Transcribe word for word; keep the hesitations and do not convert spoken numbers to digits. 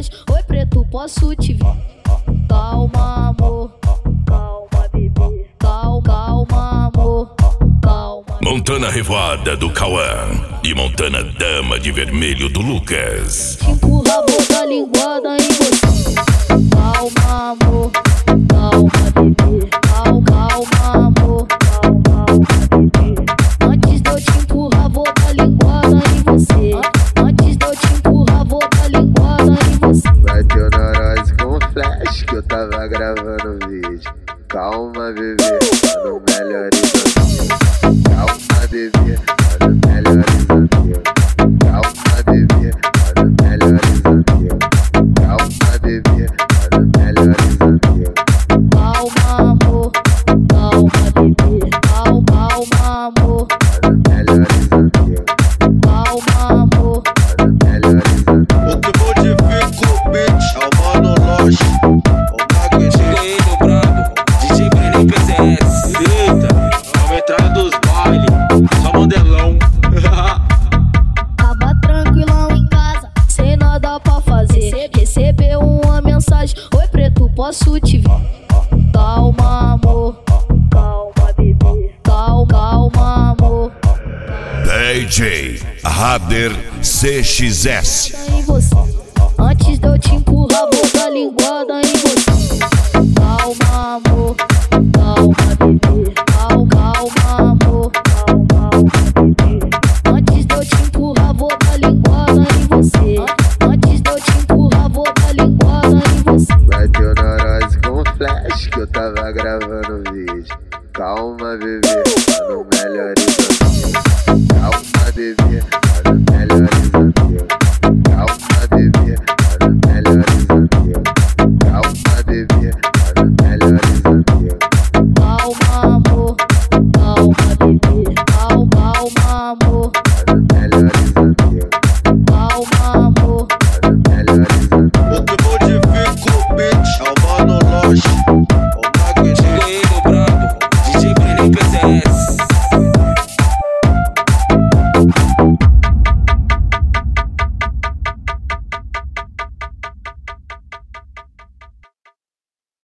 mensagem. Oi preto, posso te ver? Calma amor, calma bebê. Calma, calma amor, calma. Montana Revoada do Cauã e Montana Dama de Vermelho do Lucas. Te empurra, vou dar linguada em você. Calma amor, calma bebê. Calma, calma amor, calma bebê. Antes de eu te empurrar, vou dar linguada em você. Antes de eu te empurrar, vou dar linguada em você. Bateu neurose com flash que eu tava gravando vídeo. Calma bebê, tá no melhor desafio. Calma bebê, tá no melhor desafio. Calma bebê, tá no melhor desafio. Calma bebê, tá no melhor desafio. Calma amor, calma bebê. Calma, calma amor, Tá no melhor desafio. calma amor. Tá no melhor desafio. O que modifica o beat é o Mano Loche, o Magno. Cheguei no brabo, D J Breno P C S. Eita, a entrada dos bailes, só modelão. Tava tranquilão em casa, sem nada pra fazer. Recebeu uma mensagem, oi preto, posso te ver? Calma amor, calma bebê. Calma, calma amor, D J Rader C X S. em você. Antes de eu te empurrar, vou dar linguada em você. Calma amor, calma bebê. Calma, calma amor, calma bebê. Antes de eu te empurrar, vou dar linguada em você. Antes de eu te empurrar, vou dar linguada em você. Bateu neurose com flash que eu tava gravando vídeo. Calma bebê, tá no melhor desafio. Calma bebê, tá no melhor desafio.